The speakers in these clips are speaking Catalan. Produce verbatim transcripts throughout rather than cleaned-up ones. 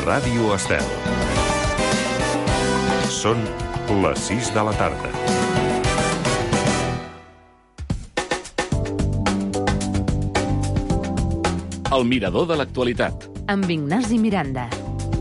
Ràdio Estel. Són les sis de la tarda. El mirador de l'actualitat. Amb Ignasi Miranda.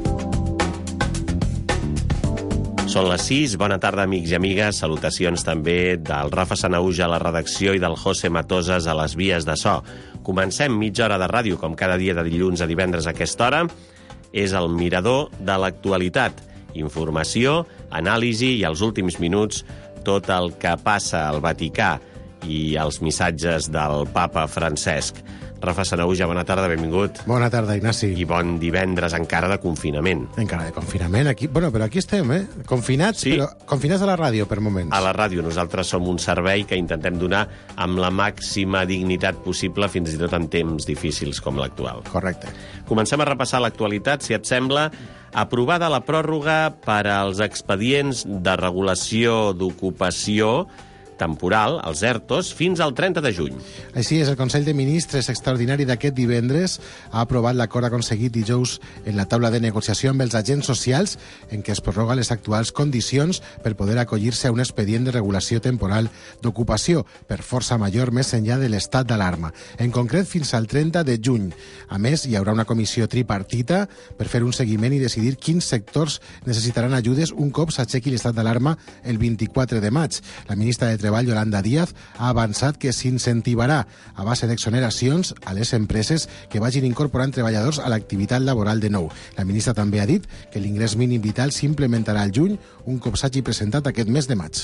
Són les sis. Bona tarda, amics i amigues. Salutacions també del Rafa Sanauja a la redacció i del José Matosas a les vies de so. Comencem mitja hora de ràdio, com cada dia de dilluns a divendres a aquesta hora. És el mirador de l'actualitat. Informació, anàlisi i, als últims minuts, tot el que passa al Vaticà i els missatges del papa Francesc. Rafa Sanauja, bona tarda, benvingut. Bona tarda, Ignasi. I bon divendres encara de confinament. Encara de confinament, aquí... Bueno, però aquí estem, eh? Confinats, sí. Però confinats a la ràdio, per moments. A la ràdio. Nosaltres som un servei que intentem donar amb la màxima dignitat possible, fins i tot en temps difícils com l'actual. Correcte. Comencem a repassar l'actualitat, si et sembla. Aprovada la pròrroga per als expedients de regulació d'ocupació temporal, els ERTOs, fins al trenta de juny. Així és, el Consell de Ministres extraordinari d'aquest divendres ha aprovat l'acord aconseguit dijous en la taula de negociació amb els agents socials en què es prorroga les actuals condicions per poder acollir-se a un expedient de regulació temporal d'ocupació per força major més enllà de l'estat d'alarma. En concret, fins al trenta de juny. A més, hi haurà una comissió tripartita per fer un seguiment i decidir quins sectors necessitaran ajudes un cop s'aixequi l'estat d'alarma el vint-i-quatre de maig. La ministra de Treball, Yolanda Díaz, ha avançat que s'incentivarà a base d'exoneracions a les empreses que vagin incorporant treballadors a l'activitat laboral de nou. La ministra també ha dit que l'ingrés mínim vital s'implementarà al juny, un cop s'hagi presentat aquest mes de maig.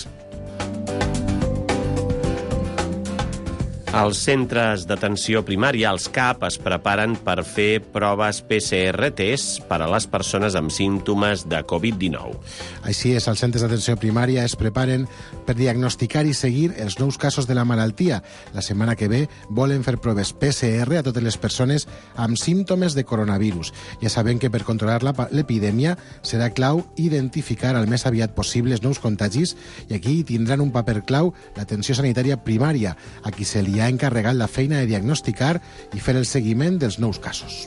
Els centres d'atenció primària, els C A P, es preparen per fer proves P C R tests per a les persones amb símptomes de covid dinou. Així és, els centres d'atenció primària es preparen per diagnosticar i seguir els nous casos de la malaltia. La setmana que ve volen fer proves P C R a totes les persones amb símptomes de coronavirus. Ja sabem que per controlar l'epidèmia serà clau identificar al més aviat possible els nous contagis i aquí tindran un paper clau l'atenció sanitària primària, a qui se li ha encarregat la feina de diagnosticar i fer el seguiment dels nous casos.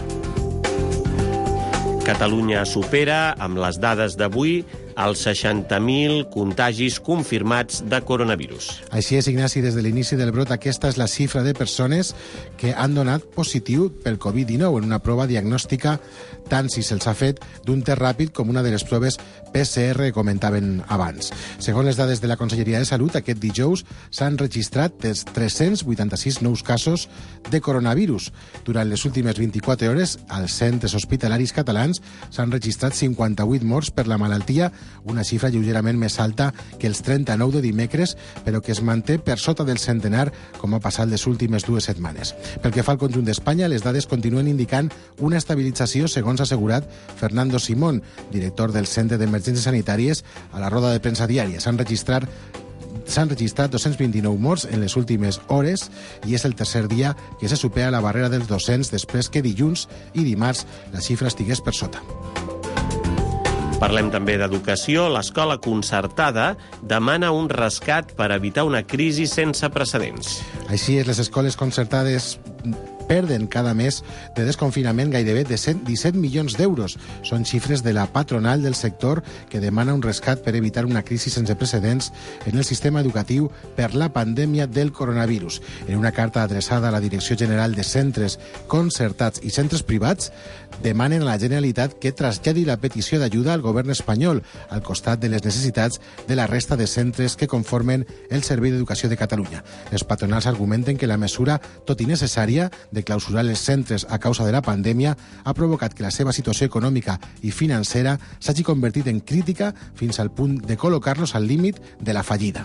Catalunya supera, amb les dades d'avui, els seixanta mil contagis confirmats de coronavirus. Així és, Ignasi, des de l'inici del brot aquesta és la xifra de persones que han donat positiu pel covid dinou en una prova diagnòstica, tant si se'ls ha fet d'un test ràpid com una de les proves P C R que comentaven abans. Segons les dades de la Conselleria de Salut, aquest dijous s'han registrat tres-cents vuitanta-sis nous casos de coronavirus. Durant les últimes vint-i-quatre hores, als centres hospitalaris catalans s'han registrat cinquanta-vuit morts per la malaltia, una xifra lleugerament més alta que els trenta-nou de dimecres, però que es manté per sota del centenar, com ha passat les últimes dues setmanes. Pel que fa al conjunt d'Espanya, les dades continuen indicant una estabilització, segons ha assegurat Fernando Simón, director del Centre d'Emergències Sanitàries, a la roda de premsa diària. S'han registrat S'han registrat dos-cents vint-i-nou morts en les últimes hores i és el tercer dia que se supera la barrera dels dos-cents després que dilluns i dimarts la xifra estigués per sota. Parlem també d'educació. L'escola concertada demana un rescat per evitar una crisi sense precedents. Així és, les escoles concertades perden cada mes de desconfinament gairebé de disset milions d'euros. Són xifres de la patronal del sector que demana un rescat per evitar una crisi sense precedents en el sistema educatiu per la pandèmia del coronavirus. En una carta adreçada a la Direcció General de Centres Concertats i Centres Privats, demanen a la Generalitat que traslladi la petició d'ajuda al govern espanyol, al costat de les necessitats de la resta de centres que conformen el Servei d'Educació de Catalunya. Les patronals argumenten que la mesura, tot i necessària, de clausurar els centres a causa de la pandèmia, ha provocat que la seva situació econòmica i financera s'hagi convertit en crítica fins al punt de col·locar-los al límit de la fallida.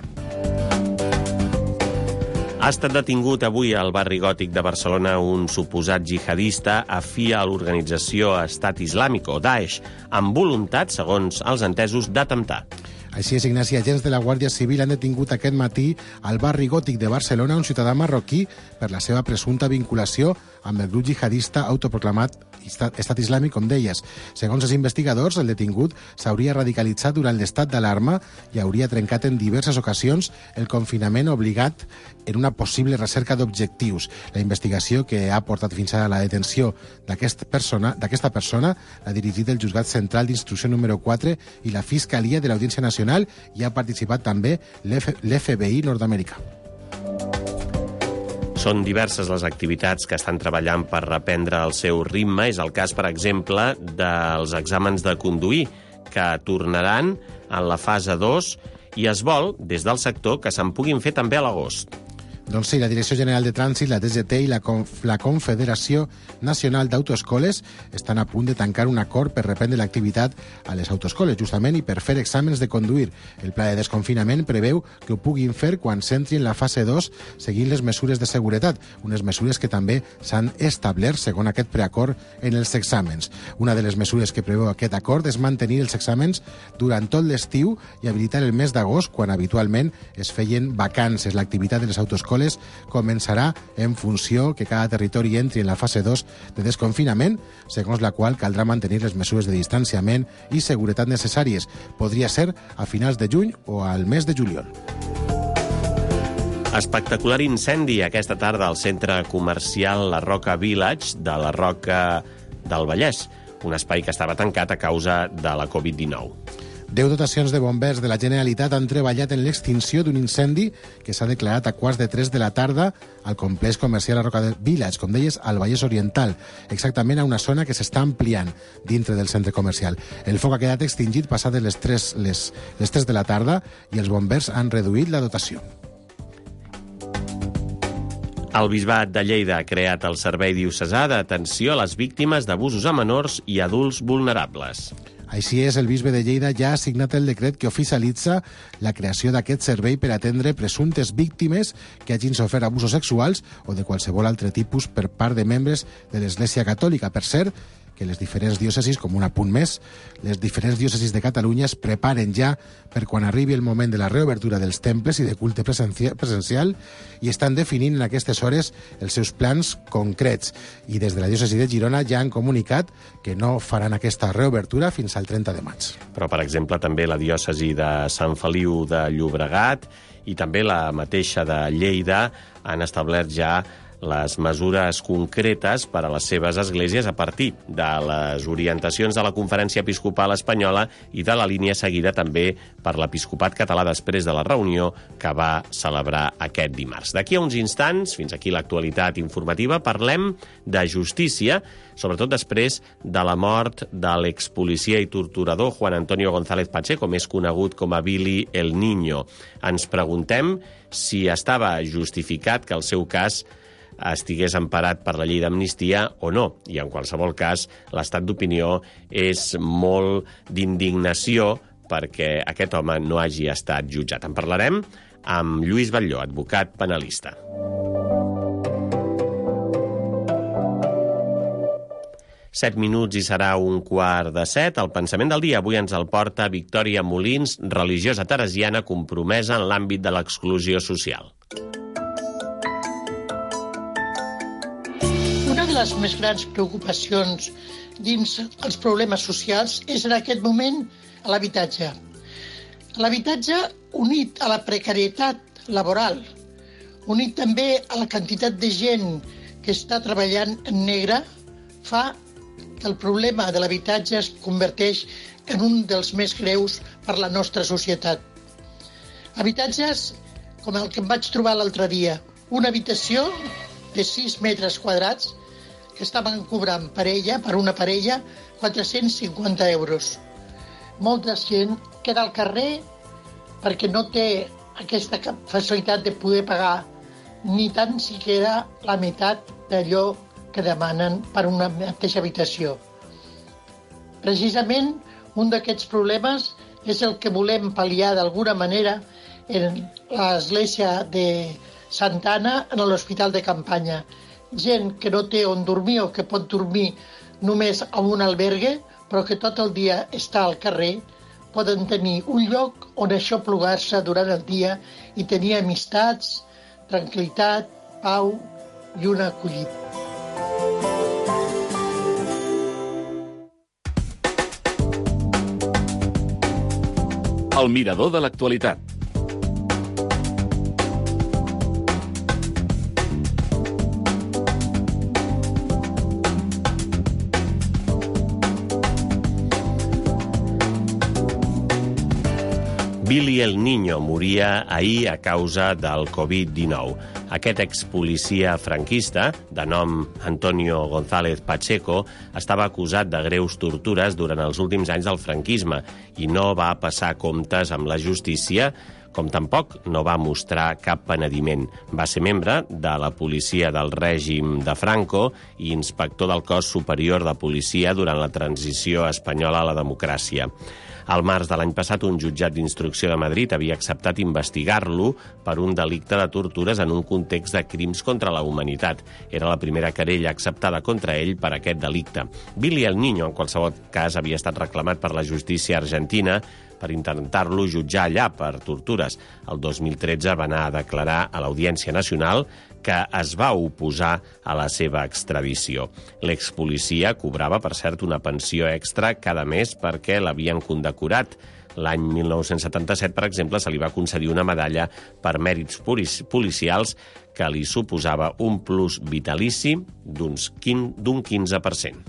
Ha estat detingut avui al barri gòtic de Barcelona un suposat jihadista afí a l'organització Estat Islàmic, o Daesh, amb voluntat, segons els entesos, d'atemptar. Així és, Ignasi, agents de la Guàrdia Civil han detingut aquest matí al barri gòtic de Barcelona un ciutadà marroquí per la seva presumpta vinculació amb el grup jihadista autoproclamat estat, estat islàmic, com deies. Segons els investigadors, el detingut s'hauria radicalitzat durant l'estat d'alarma i hauria trencat en diverses ocasions el confinament obligat en una possible recerca d'objectius. La investigació que ha portat fins ara la detenció d'aquesta persona, d'aquesta persona l'ha dirigit el Juzgat Central d'Instrucció número quatre i la Fiscalia de l'Audiència Nacional, i ha participat també l'F B I nord-americà. Són diverses les activitats que estan treballant per reprendre el seu ritme. És el cas, per exemple, dels exàmens de conduir, que tornaran en la fase dos i es vol, des del sector, que se'n puguin fer també a l'agost. Doncs sí, la Direcció General de Trànsit, la D G T i la, Conf la Confederació Nacional d'Autoescoles estan a punt de tancar un acord per reprendre l'activitat a les autoescoles, justament, i per fer exàmens de conduir. El pla de desconfinament preveu que ho puguin fer quan s'entri en la fase dos, seguint les mesures de seguretat, unes mesures que també s'han establert segons aquest preacord en els exàmens. Una de les mesures que preveu aquest acord és mantenir els exàmens durant tot l'estiu i habilitar el mes d'agost, quan habitualment es feien vacances. L'activitat de les autoescoles començarà en funció que cada territori entri en la fase dos de desconfinament, segons la qual caldrà mantenir les mesures de distanciament i seguretat necessàries. Podria ser a finals de juny o al mes de juliol. Espectacular incendi aquesta tarda al centre comercial La Roca Village de la Roca del Vallès, un espai que estava tancat a causa de la covid dinou. Deu dotacions de bombers de la Generalitat han treballat en l'extinció d'un incendi que s'ha declarat a quarts de tres de la tarda al complex comercial La Roca Village, com deies, al Vallès Oriental, exactament a una zona que s'està ampliant dintre del centre comercial. El foc ha quedat extingit passades les tres, les, les tres de la tarda i els bombers han reduït la dotació. El Bisbat de Lleida ha creat el Servei Diocesà d'Atenció a les Víctimes d'abusos a menors i adults vulnerables. Així és, el bisbe de Lleida ja ha signat el decret que oficialitza la creació d'aquest servei per atendre presumptes víctimes que hagin sofert abusos sexuals o de qualsevol altre tipus per part de membres de l'Església Catòlica. Per cert, que les diferents diòcesis, com un apunt més, les diferents diòcesis de Catalunya es preparen ja per quan arribi el moment de la reobertura dels temples i de culte presencial i estan definint en aquestes hores els seus plans concrets. I des de la diòcesi de Girona ja han comunicat que no faran aquesta reobertura fins al trenta de maig. Però, per exemple, també la diòcesi de Sant Feliu de Llobregat i també la mateixa de Lleida han establert ja les mesures concretes per a les seves esglésies a partir de les orientacions de la Conferència Episcopal Espanyola i de la línia seguida també per l'Episcopat Català després de la reunió que va celebrar aquest dimarts. D'aquí a uns instants, fins aquí l'actualitat informativa, parlem de justícia, sobretot després de la mort de l'expolicia i torturador Juan Antonio González Pacheco, més conegut com a Billy el Niño. Ens preguntem si estava justificat que el seu cas estigués emparat per la llei d'amnistia o no. I en qualsevol cas, l'estat d'opinió és molt d'indignació perquè aquest home no hagi estat jutjat. En parlarem amb Lluís Batlló, advocat penalista. Set minuts i serà un quart de set. El pensament del dia avui ens el porta Victòria Molins, religiosa teresiana compromesa en l'àmbit de l'exclusió social. Una de les més grans preocupacions dins els problemes socials és en aquest moment l'habitatge. L'habitatge, unit a la precarietat laboral, unit també a la quantitat de gent que està treballant en negre, fa que el problema de l'habitatge es converteix en un dels més greus per la nostra societat. Habitatges com el que em vaig trobar l'altre dia, una habitació de sis metres quadrats que estaven cobrant parella, per una parella, quatre-cents cinquanta euros. Molta gent queda al carrer perquè no té aquesta facilitat de poder pagar ni tan siquiera la meitat d'allò que demanen per una mateixa habitació. Precisament, un d'aquests problemes és el que volem pal·liar d'alguna manera en l'església de Santa Anna, en l'hospital de campanya. Gent que no té on dormir o que pot dormir només en un albergue, però que tot el dia està al carrer, poden tenir un lloc on aixoplugar-se durant el dia i tenir amistats, tranquil·litat, pau i una acollida. El mirador de l'actualitat. Billy el Niño moria ahir a causa del covid dinou. Aquest expolicia franquista, de nom Antonio González Pacheco, estava acusat de greus tortures durant els últims anys del franquisme i no va passar comptes amb la justícia, com tampoc no va mostrar cap penediment. Va ser membre de la policia del règim de Franco i inspector del cos superior de policia durant la transició espanyola a la democràcia. Al març de l'any passat, un jutjat d'instrucció de Madrid havia acceptat investigar-lo per un delicte de tortures en un context de crims contra la humanitat. Era la primera querella acceptada contra ell per aquest delicte. Billy el Niño, en qualsevol cas, havia estat reclamat per la justícia argentina per intentar-lo jutjar allà per tortures. El dos mil tretze va anar a declarar a l'Audiència Nacional que es va oposar a la seva extradició. L'expolicia cobrava, per cert, una pensió extra cada mes perquè l'havien condecorat. L'any mil nou-cents setanta-set, per exemple, se li va concedir una medalla per mèrits policials que li suposava un plus vitalici d'un quinze per cent.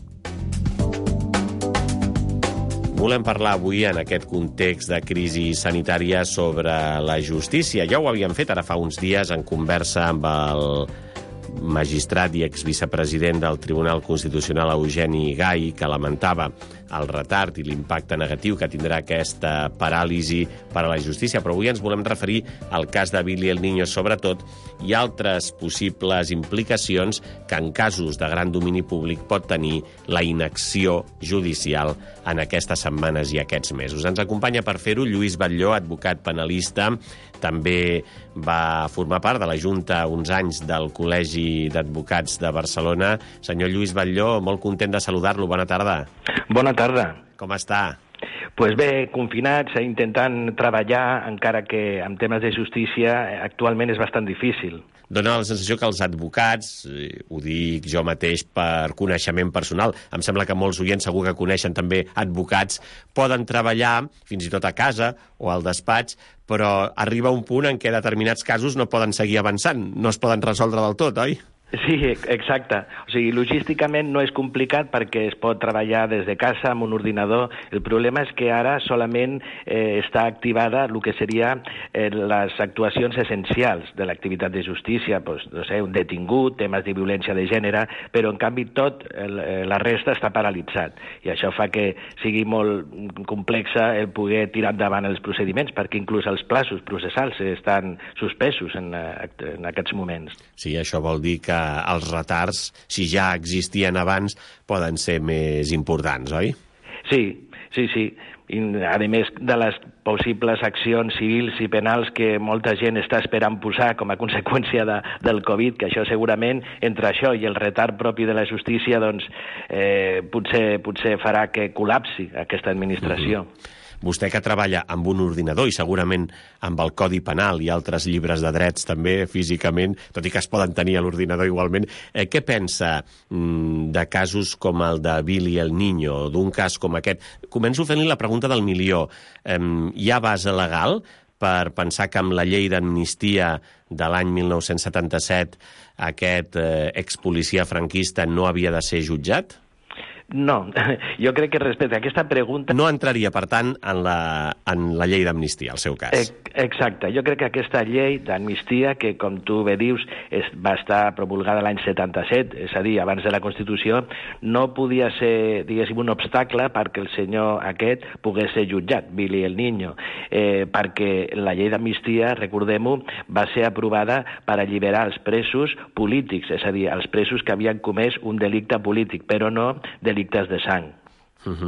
Volem parlar avui, en aquest context de crisi sanitària, sobre la justícia. Ja ho havíem fet ara fa uns dies en conversa amb el magistrat i exvicepresident del Tribunal Constitucional, Eugeni Gai, que lamentava el retard i l'impacte negatiu que tindrà aquesta paràlisi per a la justícia. Però avui ens volem referir al cas de Billy el Niño, sobretot, i altres possibles implicacions que en casos de gran domini públic pot tenir la inacció judicial en aquestes setmanes i aquests mesos. Ens acompanya per fer-ho Lluís Batlló, advocat penalista, també va formar part de la Junta uns anys del Col·legi d'Advocats de Barcelona. Senyor Lluís Batlló, molt content de saludar-lo. Bona tarda. Bona tarda. Com està? Pues bé, confinats, intentant treballar, encara que en temes de justícia actualment és bastant difícil. Dóna la sensació que els advocats, eh, ho dic jo mateix per coneixement personal, em sembla que molts oients segur que coneixen també advocats, poden treballar fins i tot a casa o al despatx, però arriba un punt en què determinats casos no poden seguir avançant, no es poden resoldre del tot, oi? Sí, exacte. O sigui, logísticament no és complicat perquè es pot treballar des de casa amb un ordinador. El problema és que ara solament eh, està activada el que seria eh, les actuacions essencials de l'activitat de justícia, pues, no sé, un detingut, temes de violència de gènere, però en canvi tot, el, la resta està paralitzat. I això fa que sigui molt complexa el poder tirar endavant els procediments, perquè inclús els plaços processals estan suspesos en, en aquests moments. Sí, això vol dir que els retards, si ja existien abans, poden ser més importants, oi? Sí, sí, sí. I, a més de les possibles accions civils i penals que molta gent està esperant posar com a conseqüència de, del Covid, que això segurament, entre això i el retard propi de la justícia, doncs, eh, potser, potser farà que col·lapsi aquesta administració. Mm-hmm. Vostè que treballa amb un ordinador i segurament amb el Codi Penal i altres llibres de drets també físicament, tot i que es poden tenir a l'ordinador igualment, eh, què pensa mm, de casos com el de Billy el Niño, d'un cas com aquest? Començo fent-li la pregunta del milió. Eh, hi ha base legal per pensar que amb la llei d'amnistia de l'any mil nou-cents setanta-set aquest eh, expolicia franquista no havia de ser jutjat? No, jo crec que respecte a aquesta pregunta... No entraria, per tant, en la, en la llei d'amnistia, al seu cas. Exacte. Jo crec que aquesta llei d'amnistia, que com tu bé dius, es, va estar promulgada l'any setanta-set, és a dir, abans de la Constitució, no podia ser, diguéssim, un obstacle perquè el senyor aquest pogués ser jutjat, Billy el Niño, eh, perquè la llei d'amnistia, recordem-ho, va ser aprovada per alliberar els presos polítics, és a dir, els presos que havien comès un delicte polític, però no delictes de sang. Uh-huh.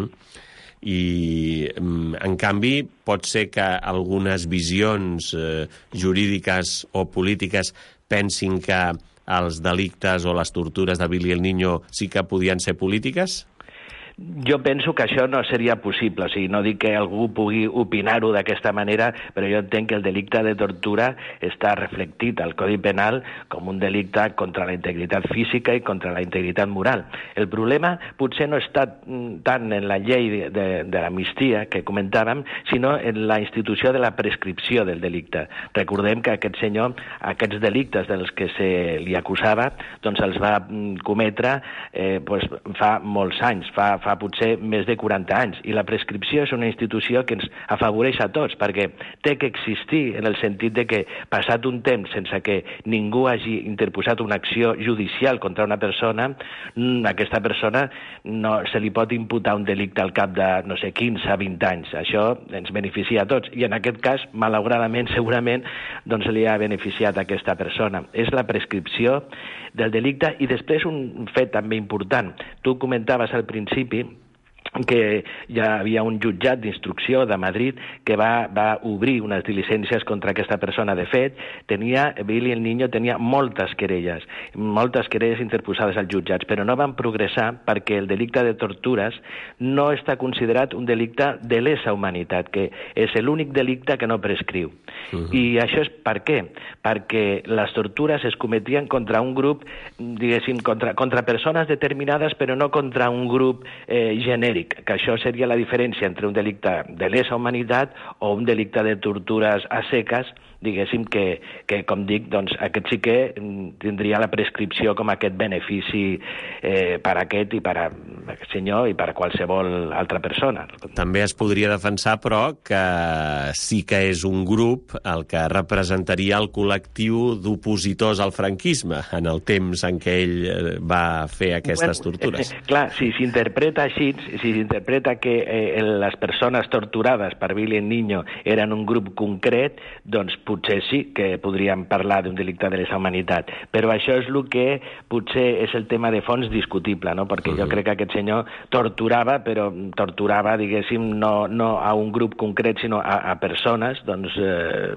I, en canvi, pot ser que algunes visions eh, jurídiques o polítiques pensin que els delictes o les tortures de Billy el Niño sí que podien ser polítiques? Jo penso que això no seria possible, o sigui, no dic que algú pugui opinar-ho d'aquesta manera, però jo entenc que el delicte de tortura està reflectit al Codi Penal com un delicte contra la integritat física i contra la integritat moral. El problema potser no està tant en la llei de, de, de l'amnistia que comentàvem, sinó en la institució de la prescripció del delicte. Recordem que aquest senyor, aquests delictes dels que se li acusava, doncs els va cometre eh, doncs, fa molts anys, fa, fa potser més de quaranta anys, i la prescripció és una institució que ens afavoreix a tots, perquè té que existir en el sentit de que, passat un temps sense que ningú hagi interposat una acció judicial contra una persona, aquesta persona no se li pot imputar un delicte al cap de, no sé, quinze, vint anys. Això ens beneficia a tots, i en aquest cas, malauradament, segurament, doncs li ha beneficiat a aquesta persona. És la prescripció del delicte, i després un fet també important. Tu comentaves al principi que ja havia un jutjat d'instrucció de Madrid que va, va obrir unes diligències contra aquesta persona. De fet, tenia, Billy el Niño tenia moltes querelles, moltes querelles interposades als jutjats, però no van progressar perquè el delicte de tortures no està considerat un delicte de lesa humanitat, que és l'únic delicte que no prescriu. Uh-huh. I això és per què? Perquè les tortures es cometien contra un grup, diguéssim, contra, contra persones determinades, però no contra un grup eh, genèric, que això seria la diferència entre un delicte de lesa humanitat o un delicte de tortures a seques, diguéssim que, que com dic, doncs aquest sí que tindria la prescripció com aquest benefici eh, per a aquest i per a aquest senyor i per a qualsevol altra persona. També es podria defensar, però, que sí que és un grup el que representaria el col·lectiu d'opositors al franquisme en el temps en què ell va fer aquestes bueno, tortures. Eh, clar, si s'interpreta així, si s'interpreta que eh, les persones torturades per Billy el Niño eren un grup concret, doncs potser sí que podríem parlar d'un delicte de lesa humanitat, però això és el que potser és el tema de fons discutible, no? Perquè uh-huh. jo crec que aquest senyor torturava, però torturava, diguéssim, no, no a un grup concret, sinó a, a persones, doncs, eh,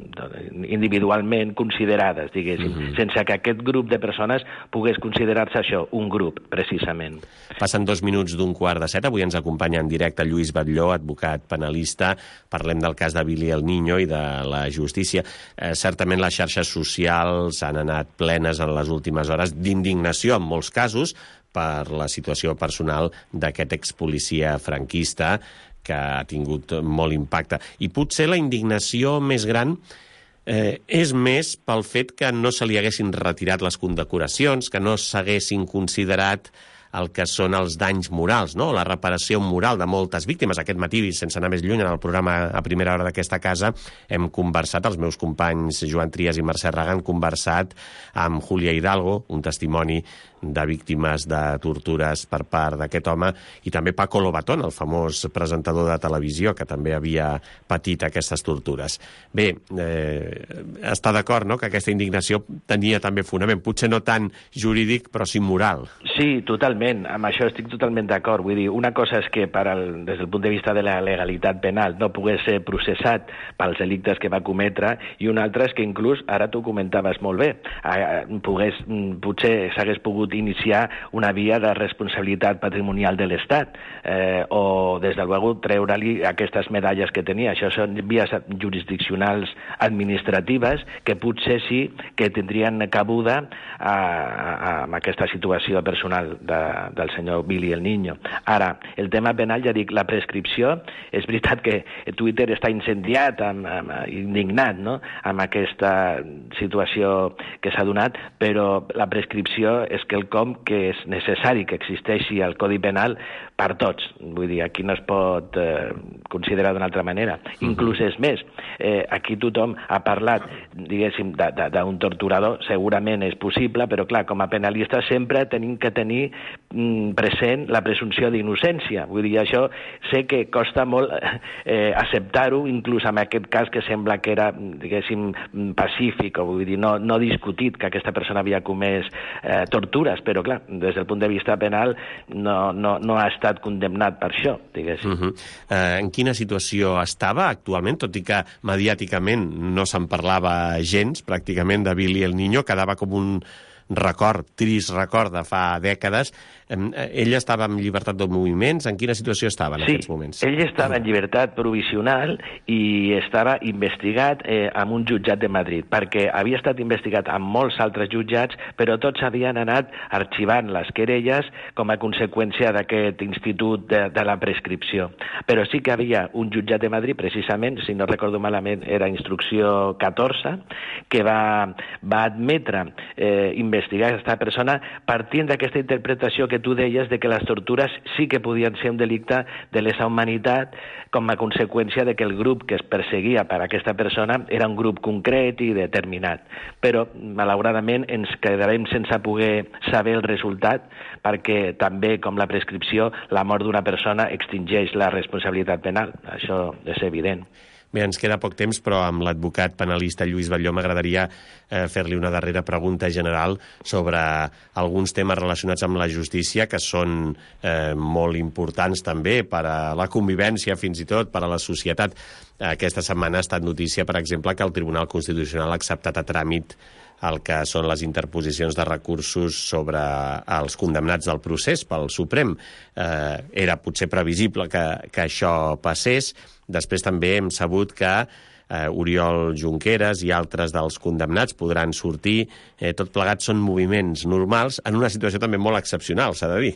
individualment considerades, diguéssim, uh-huh. sense que aquest grup de persones pogués considerar-se això, un grup, precisament. Passen dos minuts d'un quart de set. Avui ens acompanya en directe Lluís Batlló, advocat penalista. Parlem del cas de Billy el Niño i de la justícia. Eh, certament les xarxes socials han anat plenes en les últimes hores d'indignació, en molts casos, per la situació personal d'aquest expolicia franquista que ha tingut molt impacte. I potser la indignació més gran eh, és més pel fet que no se li haguessin retirat les condecoracions, que no s'haguessin considerat el que són els danys morals, no? La reparació moral de moltes víctimes. Aquest matí, sense anar més lluny, en el programa a primera hora d'aquesta casa, hem conversat, els meus companys Joan Trias i Mercè Raga han conversat amb Julia Hidalgo, un testimoni de víctimes de tortures per part d'aquest home, i també Paco Lobatón, el famós presentador de televisió, que també havia patit aquestes tortures. Bé, eh, està d'acord, no?, que aquesta indignació tenia també fonament, potser no tant jurídic, però sí moral. Sí, totalment, amb això estic totalment d'acord. Vull dir, una cosa és que per al, des del punt de vista de la legalitat penal no pogués ser processat pels delictes que va cometre, i una altra és que inclús, ara tu comentaves molt bé, pogués, potser s'hagués pogut iniciar una via de responsabilitat patrimonial de l'Estat, eh, o, des de luego, treure-li aquestes medalles que tenia. Això són vies jurisdiccionals administratives que potser sí que tindrien cabuda a, a, a aquesta situació personal de, del senyor Billy el Niño. Ara, el tema penal, ja dic, la prescripció, és veritat que Twitter està incendiat, amb, amb, indignat, no?, amb aquesta situació que s'ha donat, però la prescripció és que el com que és necessari que existeixi el Codi Penal per tots. Vull dir, aquí no es pot eh, considerar d'una altra manera. Uh-huh. Inclús és més, eh, aquí tothom ha parlat, diguéssim, d'un torturador, segurament és possible, però clar, com a penalista sempre tenim que tenir mm, present la presumpció d'innocència. Vull dir, això sé que costa molt eh, acceptar-ho, inclús en aquest cas que sembla que era, diguéssim, pacífic, o vull dir, no, no discutit que aquesta persona havia comès eh, tortura, però clar, des del punt de vista penal no, no, no ha estat condemnat per això, diguéssim. Uh-huh. eh, en quina situació estava actualment, tot i que mediàticament no se'n parlava gens, pràcticament, de Billy el Niño, quedava com un record, trist record de fa dècades. Ell estava en llibertat de moviments. En quina situació estava en sí, aquests moments? Sí, ell estava en llibertat provisional i estava investigat eh, en un jutjat de Madrid, perquè havia estat investigat en molts altres jutjats, però tots havien anat arxivant les querelles com a conseqüència d'aquest institut de, de la prescripció. Però sí que havia un jutjat de Madrid, precisament, si no recordo malament, era instrucció catorze, que va, va admetre eh, investigar aquesta persona partint d'aquesta interpretació que tu deies de que les tortures sí que podien ser un delicte de lesa humanitat com a conseqüència de que el grup que es perseguia per a aquesta persona era un grup concret i determinat. Però, malauradament, ens quedarem sense poder saber el resultat perquè també, com la prescripció, la mort d'una persona extingeix la responsabilitat penal. Això és evident. Bé, ens queda poc temps, però amb l'advocat penalista Lluís Batlló m'agradaria eh, fer-li una darrera pregunta general sobre alguns temes relacionats amb la justícia que són eh, molt importants també per a la convivència, fins i tot per a la societat. Aquesta setmana ha estat notícia, per exemple, que el Tribunal Constitucional ha acceptat a tràmit el que són les interposicions de recursos sobre els condemnats del procés pel Suprem. Eh, era potser previsible que, que això passés. Després també hem sabut que eh, Oriol Junqueras i altres dels condemnats podran sortir. Eh, tot plegat són moviments normals en una situació també molt excepcional, s'ha de dir.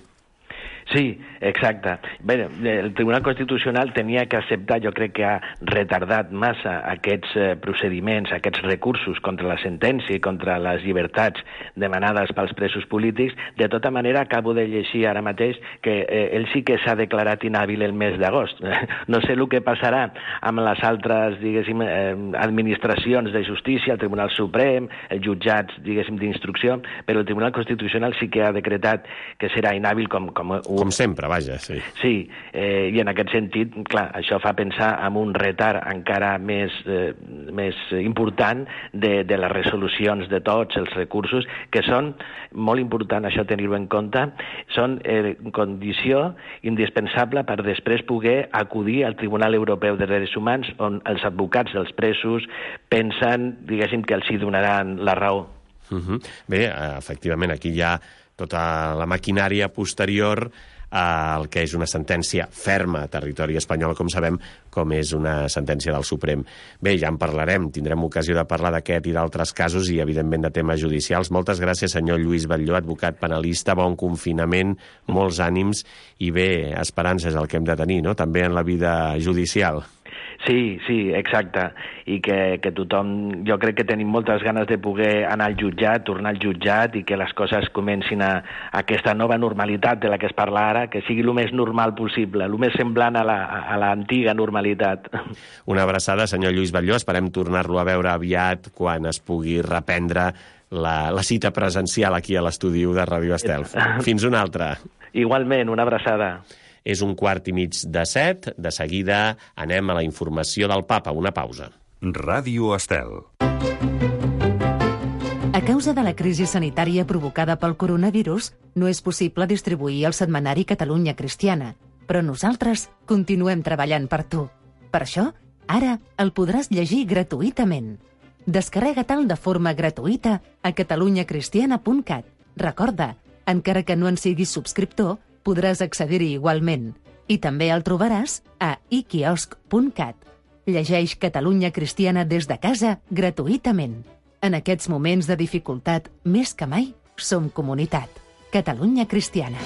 Sí, exacte. Bé, el Tribunal Constitucional tenia que acceptar, jo crec que ha retardat massa aquests eh, procediments, aquests recursos contra la sentència i contra les llibertats demanades pels presos polítics. De tota manera, acabo de llegir ara mateix que eh, ell sí que s'ha declarat inhàbil el mes d'agost. No sé el que passarà amb les altres, diguéssim, eh, administracions de justícia, el Tribunal Suprem, els jutjats, diguéssim, d'instrucció, però el Tribunal Constitucional sí que ha decretat que serà inhàbil com, com Com sempre, vaja, sí. Sí, eh, i en aquest sentit, clar, això fa pensar en un retard encara més, eh, més important de, de les resolucions de tots els recursos, que són, molt important això tenir-ho en compte, són eh, condició indispensable per després poder acudir al Tribunal Europeu de Drets Humans, on els advocats dels presos pensen, diguéssim, que els hi donaran la raó. Uh-huh. Bé, efectivament, aquí hi ha tota la maquinària posterior al que és una sentència ferma a territori espanyol, com sabem, com és una sentència del Suprem. Bé, ja en parlarem, tindrem ocasió de parlar d'aquest i d'altres casos i, evidentment, de temes judicials. Moltes gràcies, senyor Lluís Batlló, advocat penalista, bon confinament, molts ànims i bé, esperança és el que hem de tenir, no?, també en la vida judicial. Sí, sí, exacte, i que, que tothom, jo crec que tenim moltes ganes de poder anar al jutjat, tornar al jutjat i que les coses comencin a, a aquesta nova normalitat de la que es parla ara, que sigui el més normal possible, el més semblant a la, a l'antiga normalitat. Una abraçada, senyor Lluís Batlló, esperem tornar-lo a veure aviat quan es pugui reprendre la, la cita presencial aquí a l'estudi de Ràdio Estel. Fins una altra. Igualment, una abraçada. És un quart i mig de set. De seguida anem a la informació del Papa. Una pausa. Ràdio Estel. A causa de la crisi sanitària provocada pel coronavirus, no és possible distribuir el setmanari Catalunya Cristiana, però nosaltres continuem treballant per tu. Per això, ara el podràs llegir gratuïtament. Descarrega-te'l de forma gratuïta a catalunya cristiana punt cat. Recorda, encara que no en siguis subscriptor, podràs accedir-hi igualment. I també el trobaràs a i quiosc punt cat. Llegeix Catalunya Cristiana des de casa gratuïtament. En aquests moments de dificultat, més que mai, som comunitat. Catalunya Cristiana.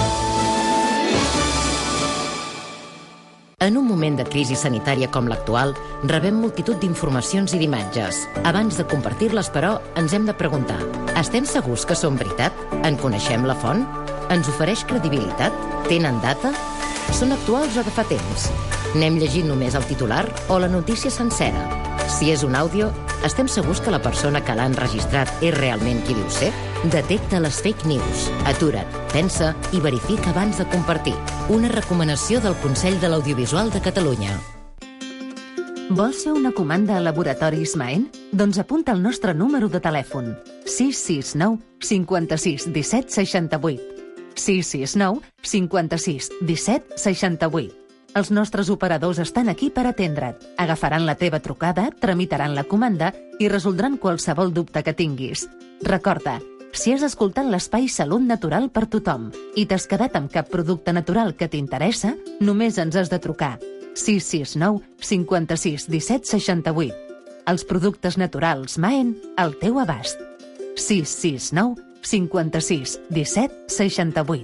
En un moment de crisi sanitària com l'actual, rebem multitud d'informacions i d'imatges. Abans de compartir-les, però, ens hem de preguntar: estem segurs que són veritat? En coneixem la font? Ens ofereix credibilitat? Tenen data? Són actuals o de fa temps? N'hem llegit només el titular o la notícia sencera? Si és un àudio, estem segurs que la persona que l'ha enregistrat és realment qui diu ser? Detecta les fake news. Atura't, pensa i verifica abans de compartir. Una recomanació del Consell de l'Audiovisual de Catalunya. Vols fer una comanda a Laboratoris Maen? Doncs apunta el nostre número de telèfon: sis sis nou cinquanta-sis disset seixanta-vuit. sis sis nou cinquanta-sis disset seixanta-vuit. Els nostres operadors estan aquí per atendre't. Agafaran la teva trucada, tramitaran la comanda i resoldran qualsevol dubte que tinguis. Recorda, Si has escoltat l'espai Salut Natural per tothom i t'has quedat amb cap producte natural que t'interessa, només ens has de trucar. sis sis nou cinquanta-sis disset seixanta-vuit. Els productes naturals Maen al teu abast. sis sis nou cinquanta-sis disset seixanta-vuit.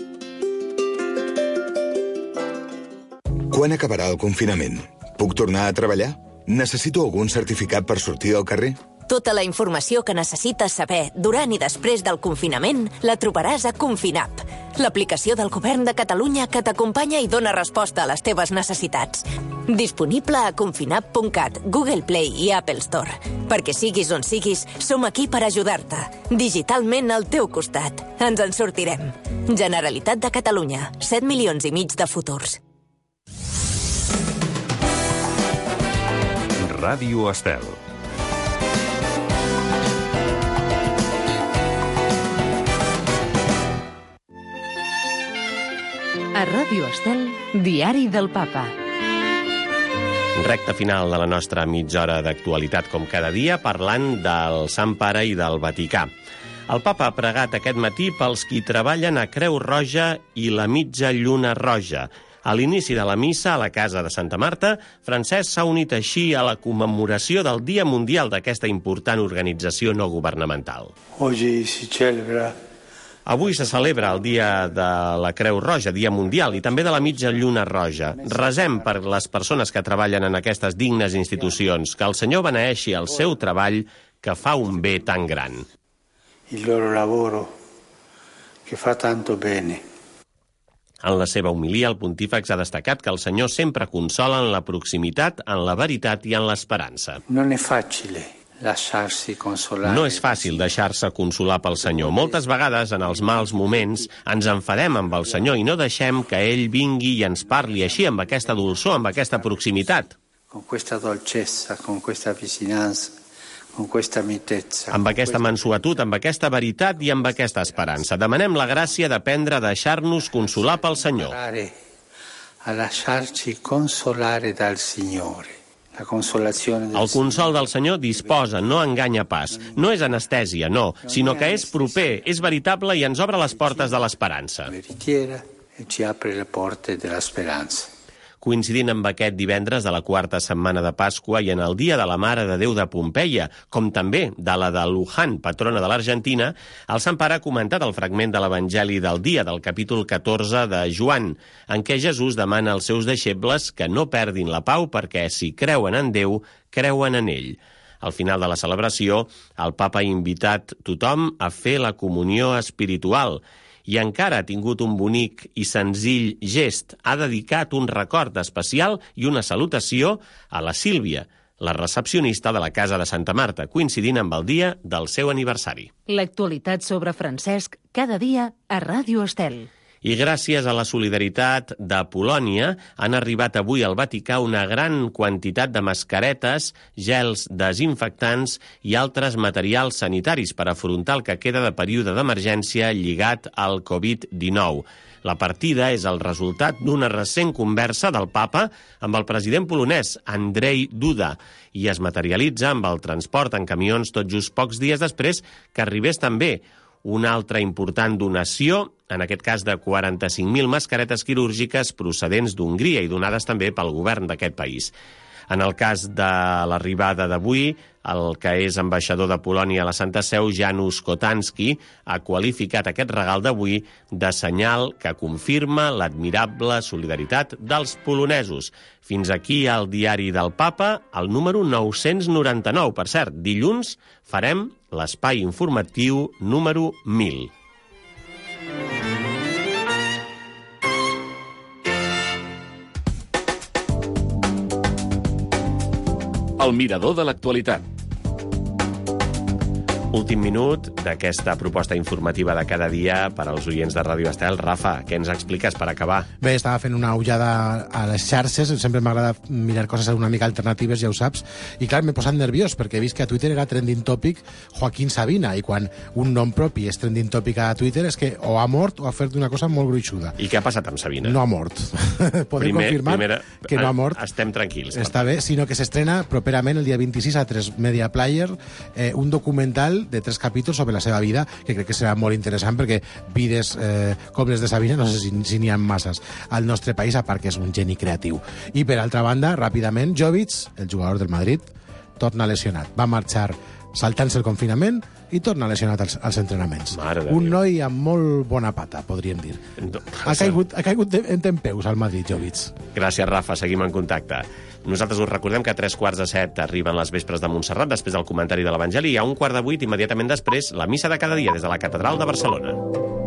Quan acabarà el confinament? Puc tornar a treballar? Necessito algun certificat per sortir al carrer? Tota la informació que necessites saber durant i després del confinament la trobaràs a Confinap, l'aplicació del Govern de Catalunya que t'acompanya i dona resposta a les teves necessitats. Disponible a confinap punt cat, Google Play i Apple Store. Perquè siguis on siguis, som aquí per ajudar-te. Digitalment al teu costat. Ens en sortirem. Generalitat de Catalunya. set milions i mig de futurs. Ràdio Estel. A Ràdio Estel, Diari del Papa. Recta final de la nostra mitja hora d'actualitat, com cada dia, parlant del Sant Pare i del Vaticà. El Papa ha pregat aquest matí pels qui treballen a Creu Roja i la Mitja Lluna Roja. A l'inici de la missa a la casa de Santa Marta, Francesc s'ha unit així a la commemoració del Dia Mundial d'aquesta important organització no governamental. Oggi si celebra Avui se celebra el Dia de la Creu Roja, Dia Mundial, i també de la Mitja Lluna Roja. Resem per les persones que treballen en aquestes dignes institucions, que el Senyor beneeixi el seu treball que fa un bé tan gran. Il loro lavoro che fa tanto bene. En la seva homilia, el pontífex ha destacat que el Senyor sempre consola en la proximitat, en la veritat i en l'esperança. Non è facile lasciarsi consolare. No és fàcil deixar-se consolar pel Senyor. Moltes vegades, en els mals moments, ens enfadem amb el Senyor i no deixem que ell vingui i ens parli així, amb aquesta dolçor, amb aquesta proximitat. Con questa dolcezza, con questa vicinanza, con questa mitezza. Amb aquesta mansuetud, amb aquesta veritat i amb aquesta esperança. Demanem la gràcia d'aprendre a deixar-nos consolar pel Senyor. A lasciarci consolare dal Signore. La consolazione del El consol del Senyor disposa, no enganya pas. No és anestèsia, no, sinó que és proper, és veritable i ens obre les portes de l'esperança. Veritiera e ci apre le porte della speranza. Coincidint amb aquest divendres de la quarta setmana de Pasqua i en el dia de la Mare de Déu de Pompeia, com també de la de Luján, patrona de l'Argentina, el Sant Pare ha comentat el fragment de l'Evangeli del dia, del capítol catorze de Joan, en què Jesús demana als seus deixebles que no perdin la pau perquè, si creuen en Déu, creuen en ell. Al final de la celebració, el Papa ha invitat tothom a fer la comunió espiritual i encara ha tingut un bonic i senzill gest. Ha dedicat un record especial i una salutació a la Sílvia, la recepcionista de la Casa de Santa Marta, coincidint amb el dia del seu aniversari. L'actualitat sobre Francesc, cada dia a Ràdio Estel. I gràcies a la solidaritat de Polònia han arribat avui al Vaticà una gran quantitat de mascaretes, gels desinfectants i altres materials sanitaris per afrontar el que queda de període d'emergència lligat al covid dinou. La partida és el resultat d'una recent conversa del Papa amb el president polonès, Andrzej Duda, i es materialitza amb el transport en camions tot just pocs dies després que arribés també una altra important donació, en aquest cas de quaranta-cinc mil mascaretes quirúrgiques procedents d'Hongria i donades també pel govern d'aquest país. En el cas de l'arribada d'avui, el que és ambaixador de Polònia a la Santa Seu, Janusz Kotanski, ha qualificat aquest regal d'avui de senyal que confirma l'admirable solidaritat dels polonesos. Fins aquí el diari del Papa, el número nou-cents noranta-nou. Per cert, dilluns farem l'espai informatiu número mil. El mirador de l'actualitat. Últim minut d'aquesta proposta informativa de cada dia per als oients de Ràdio Estel. Rafa, què ens expliques per acabar? Bé, estava fent una ullada a les xarxes, sempre m'agrada mirar coses una mica alternatives, ja ho saps, i clar, m'he posat nerviós, perquè he vist que a Twitter era trending topic Joaquín Sabina, i quan un nom propi és trending topic a Twitter és que o ha mort o ha fet una cosa molt gruixuda. I què ha passat amb Sabina? No ha mort. Podem Primer, confirmar primera, que no ha mort. Estem tranquils. Està bé, sinó que s'estrena properament el dia vint-i-sis a tres Media Player eh, un documental documental de tres capítols sobre la seva vida, que crec que serà molt interessant, perquè vides eh, com les de Sabina no sé si, si n'hi ha masses al nostre país, a part que és un geni creatiu. I per altra banda, ràpidament, Jovic, el jugador del Madrid, torna lesionat. Va marxar saltant-se el confinament i torna lesionat als, als entrenaments. Un noi amb molt bona pata, podríem dir. No, ha caigut, ha caigut en dempeus al Madrid, Jovic. Gràcies, Rafa. Seguim en contacte. Nosaltres us recordem que a tres quarts de set arriben les vespres de Montserrat, després del comentari de l'Evangeli, i a un quart de vuit, immediatament després, la missa de cada dia des de la Catedral de Barcelona.